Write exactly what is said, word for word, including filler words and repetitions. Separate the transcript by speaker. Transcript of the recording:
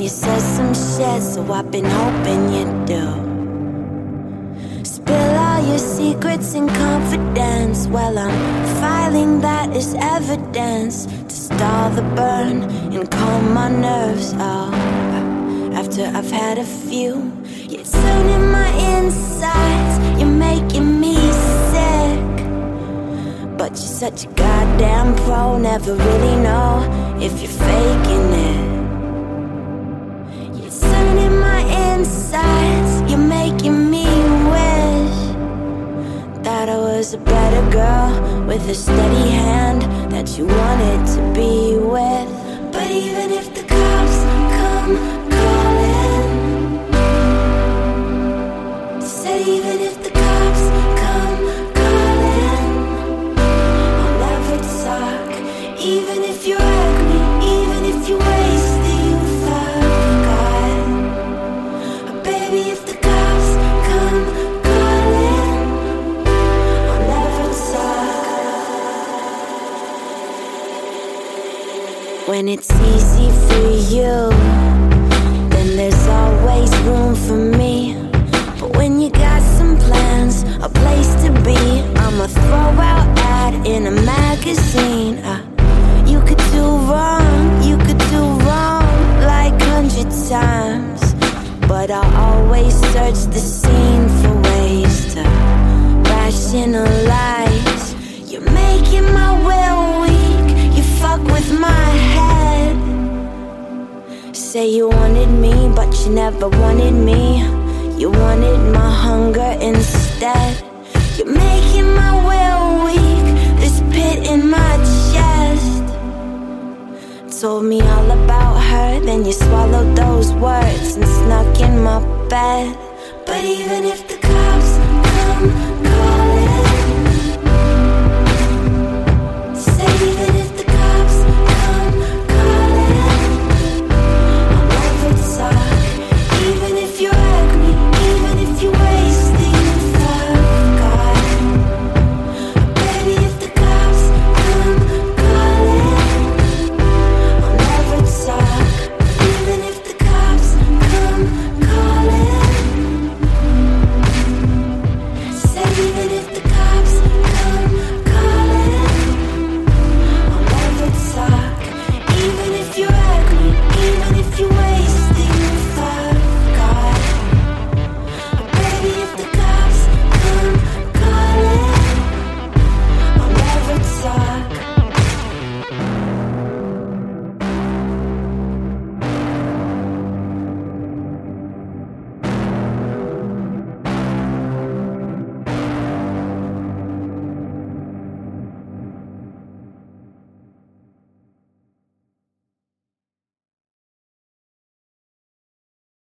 Speaker 1: you said some shit, so I've been hoping you do. Spill all your secrets in confidence. Well, I'm filing that as evidence to stall the burn and calm my nerves. Oh, after I've had a few, you're turning my insides, you're making me sick. But you're such a goddamn pro, never really know if you're faking it. You're turning my insides, you're making me wish that I was a better girl with a steady hand that you wanted to be with. But even if the cops come calling, said even if the cops come calling, I'll never talk. Even if you hurt me, even if you wasted, you forgot. Baby, if the cops come calling, I'll never talk. When it's easy for you, then there's always room for me. But when you got some plans, a place to be, I'ma throw out ad in a magazine. uh, You could do wrong, you could do wrong like hundred times, but I'll always search the scene for ways to rationalize. You're making my will weak, you fuck with my head. Say you wanted me, but you never wanted me. You wanted my hunger instead. You're making my will weak, this pit in my chest. Told me all about her, then you swallowed those words and snuck in my bed. But even if the cops come